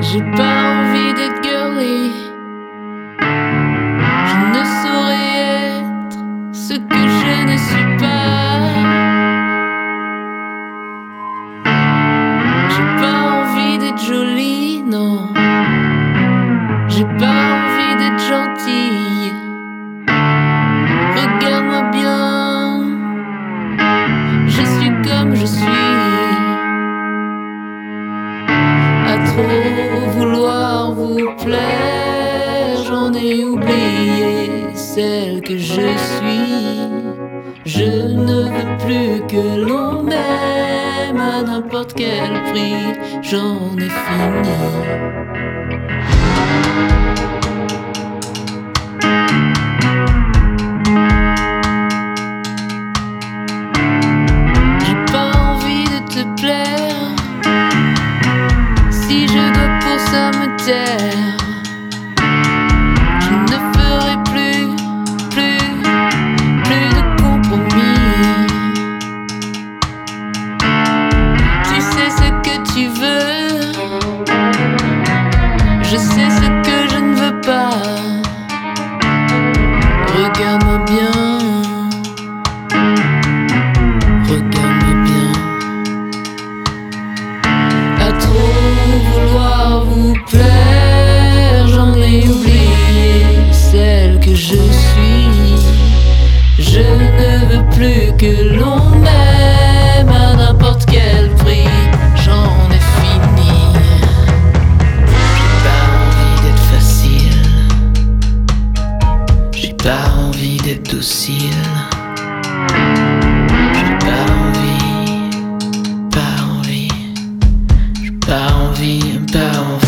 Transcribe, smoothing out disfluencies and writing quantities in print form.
J'ai pas envie d'être girly. Je ne saurais être ce que je ne suis pas. J'ai pas envie d'être jolie, non. J'ai pas envie d'être gentille. Regarde-moi bien, je suis comme je suis. À trop vouloir vous plaire, j'en ai oublié celle que je suis. Je ne veux plus que l'on m'aime à n'importe quel prix, j'en ai fini. J'ai pas envie de te plaire. Si je dois pour ça me taire, je ne ferai plus de compromis. Tu sais ce que tu veux, je sais ce que je ne veux pas. Regarde-moi bien, regarde-moi bien. À trop vouloir vous plaire, j'en ai oublié celle que je suis. Je ne veux plus que l'on m'aime à n'importe quel prix, j'en ai fini. J'ai pas envie d'être facile, j'ai pas envie d'être docile. J'ai pas envie, pas envie, j'ai pas envie, pas envie.